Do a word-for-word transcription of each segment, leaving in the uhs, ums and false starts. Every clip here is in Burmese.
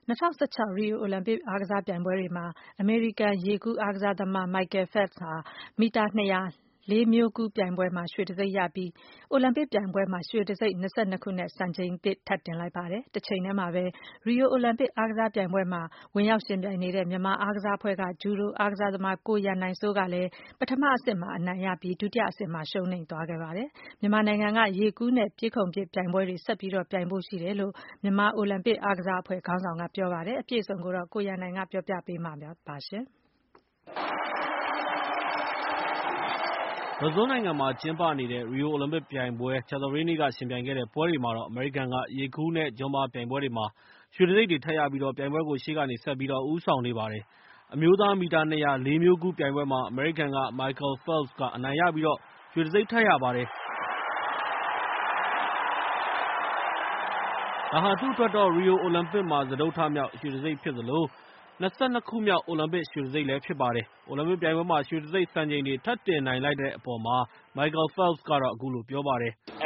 ၂၀၁၆ ရီယိုအိုလံပစ်အားကစားပြိုင်ပွဲတွေမှာ အမေရိကန်ရေကူးအားကစားသမား Michael Phelps ဟာ မီတာ ၂၀၀ လေးမျိုးကူးပြိုင်ပွဲမှာ ရွှေတံဆိပ်ရပြီး အိုလံပစ်ပြိုင်ပွဲမှာ ရွှေတံဆိပ် ၂၂ ခုနဲ့ စံချိန်သစ်ထပ်တင်လိုက်ပါတယ်။ တချိန်တည်းမှာပဲ ရီယိုအိုလံပစ်အားကစားပြိုင်ပွဲမှာ ဝင်ရောက်ယှဉ်ပြိုင်နေတဲ့ မြန်မာအားကစားအဖွဲ့က ဂျူဒိုအားကစားသမား ကိုရန်နိုင်စိုးကလည်း ပထမအဆင့်မှာ အနိုင်ရပြီး ဒုတိယအဆင့်မှာ ရှုံးနိမ့်သွားခဲ့ပါတယ်။ မြန်မာနိုင်ငံက ရေကူးနဲ့ ပြေးခုန်ပစ်ပြိုင်ပွဲတွေ ဆက်လက်ပြိုင်ဖို့ရှိတယ်လို့ မြန်မာအိုလံပစ်အားကစားအဖွဲ့ခေါင်းဆောင်က ပြောပါတယ်။ အပြည့်အစုံကိုတော့ ကိုရန်နိုင်က ပြောပြပေးမှာဖြစ်ပါတယ်။ဘရာဇီးနိုင်ငံမှာကျင်းပနေတဲ့ ရီယိုအိုလံပစ်ပြိုင်ပွဲ ကြာသပတေးနေ့က ယှဉ်ပြိုင်ခဲ့တဲ့ပွဲတွေမှာတော့ အမေရိကန်က ရေကူးနဲ့ ဂျွမ်းဘားပြိုင်ပွဲတွေမှာ ရွှေတံဆိပ်တွေထပ်ရပြီး ပြိုင်ပွဲကို ရှေ့ကနေဆက်ပြီး ဦးဆောင်နေပါတယ်။ အမျိုးသားမီတာ ၂၀၀ လေးမျိုးကူးပြိုင်ပွဲမှာ အမေရိကန်က Michael Phelps က အနိုင်ရပြီး ရွှေတံဆိပ်ထပ်ရပါတယ်။ ဒါဟာ သူ့အတွက်တော့ ရီယိုအိုလံပစ်မှာ စတုတ္ထမြောက်ရွှေတံဆိပ်ဖြစ်သလို ၂၂ ခုမြောက် အိုလံပစ်ရွှေတံဆိပ်လည်းဖြစ်ပါတယ်။ အိုလံပစ်ပြိုင်ပွဲမှာ ရွှေတံဆိပ်စံချိန်တွေ ထပ်တင်နိုင်လိုက်တဲ့အပေါ်မှာ Michael Phelps က အခုလိုပြောပါတယ်။ “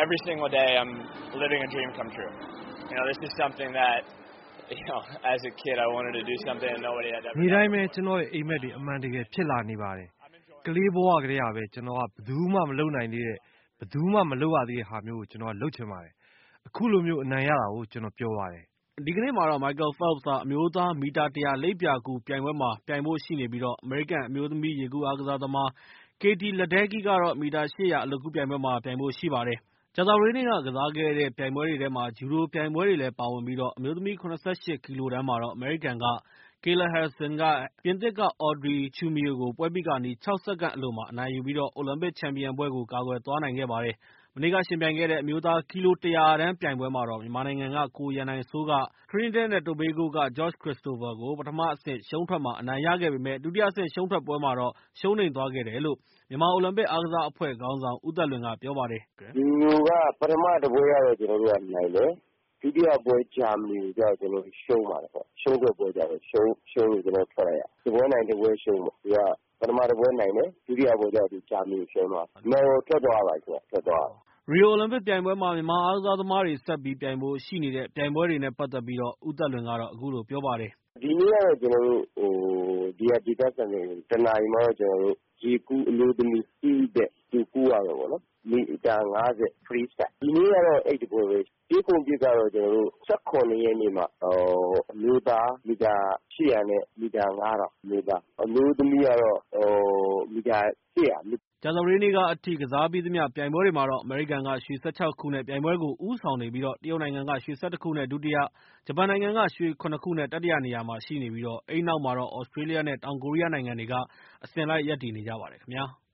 နေ့တိုင်းပဲ ကျနော့်ရဲ့ အိပ်မက်တွေ အမှန်တကယ်ဖြစ်လာနေပါတယ်။ ကလေးဘဝကတည်းကပဲ ကျနော်က ဘယ်သူမှမလုပ်နိုင်သေးတဲ့ ဘယ်သူမှမလုပ်ရသေးတဲ့ဟာမျိုးကို ကျနော်က လုပ်ချင်ပါတယ်။ အခုလိုမျိုး အနိုင်ရတာကို ကျနော်ပျော်ပါတယ်။ ” ဒီကနေ့မှာတော့ Michael Phelps ဟာ အမျိုးသားမီတာ ၁၀၀ လိပ်ပြာကူးပြိုင်ပွဲမှာ ပြိုင်ဖို့ရှိနေပြီး အမေရိကန်အမျိုးသမီးရေကူးအားကစားသမား Katie Ledecky ကတော့ မီတာ ၈၀၀ အလွတ်ကူးပြိုင်ပွဲမှာ ပြိုင်ဖို့ရှိပါတယ်။ ကြာသပတေးနေ့က ကစားခဲ့တဲ့ပြိုင်ပွဲတွေထဲမှာ ဂျူဒိုပြိုင်ပွဲတွေလည်းပါဝင်ပြီး အမျိုးသမီး ၇၈ ကီလိုတန်းမှာတော့ အမေရိကန်က Kayla Harrison က ပြင်သစ်က Audrey Choumeau ကို ပွဲပြီးခါနီး ၆ စက္ကန့်အလိုမှာ အနိုင်ယူပြီး အိုလံပစ်ချန်ပီယံဘွဲ့ကို ကာကွယ်သွားနိုင်ခဲ့ပါတယ်။ မနေ့က ယှဉ်ပြိုင်ခဲ့တဲ့ အမျိုးသား ကီလို ၁၀၀ တန်းပြိုင်ပွဲမှာတော့ မြန်မာနိုင်ငံက ကိုရန်နိုင်စိုးက Trinidad နဲ့ Tobago က Jorge Christopher ကို ပထမအဆင့်ရှုံးထွက်မှာ အနိုင်ရခဲ့ပေမယ့် ဒုတိယအဆင့်ရှုံးထွက်ပွဲမှာတော့ ရှုံးနိမ့်သွားခဲ့တယ်လို့ မြန်မာအိုလံပစ်အားကစားအဖွဲ့ခေါင်းဆောင် ဦးသက်လွင်က ပြောပါတယ်။ “ဂျူဒိုက ပထမတပွဲကတော့ ကျနော်တို့က နိုင်တယ်။ ဒုတိယပွဲ ဂျာမနီကိုတော့ ကျနော်တို့ ရှုံးပါတယ်ပေါ့။ ရှုံးထွက်ပွဲကျတော့ ရှုံးလို့ ကျနော်တို့ ထွက်လိုက်ရတယ်။ တပွဲနိုင် တပွဲရှုံးပေါ့။ သူက ပထမတပွဲနိုင်တယ်။ ဒုတိယပွဲကျတော့ ဂျာမနီကို ရှုံးသွားတယ်။ နော် ထွက်သွားရပါပြီ။ ထွက်သွားရပါပြီ။ ” ရီယိုအိုလံပစ်ပြိုင်ပွဲမှာ မြန်မာအားကစားသမားတွေ ဆက်ပြီးပြိုင်ဖို့ရှိနေတဲ့ ပြိုင်ပွဲတွေနဲ့ ပတ်သက်ပြီး ဦးသက်လွင်က အခုလိုပြောပါတယ်။ “ဒီနေ့ကတော့ ကျနော်တို့ ဒီဟာ ဒေသစံတော်ချိန် တနာရီမှာတော့ ကျနော်တို့ ရေကူးအမျိုးသမီး တေးဘက် သူကူးရမယ်ပေါ့နော်။ မီတာ ၅၀ Freestyle ဒီနေ့ကတော့ အဲဒီတပွဲပဲ။ ပြေးခုန်ပစ်ကတော့ ကျနော်တို့ ၁၇ ရက်နေ့မှာ အမျိုးသားမီတာ ၈၀၀ နဲ့ မီတာ ၅၀၀၀ အမျိုးသား။ အမျိုးသမီးကတော့ မီတာ ၈၀၀။ကြာသပတေးနေ့ကအထိ ကစားပြီးသမျှပြိုင်ပွဲတွေမှာတော့ အမေရိကန်က ရွှေ ၁၆ ခုနဲ့ ပြိုင်ပွဲကို ဦးဆောင်နေပြီး တရုတ်နိုင်ငံက ရွှေ ၁၁ ခုနဲ့ ဒုတိယ၊ ဂျပန်နိုင်ငံက ရွှေ ၇ ခုနဲ့ တတိယနေရာမှာရှိနေပြီး အဲဒီနောက်မှာတော့ သြစတြေးလျနဲ့ တောင်ကိုရီးယားနိုင်ငံတွေက အစဉ်လိုက်ရပ်တည်နေကြပါတယ်ခင်ဗျာ။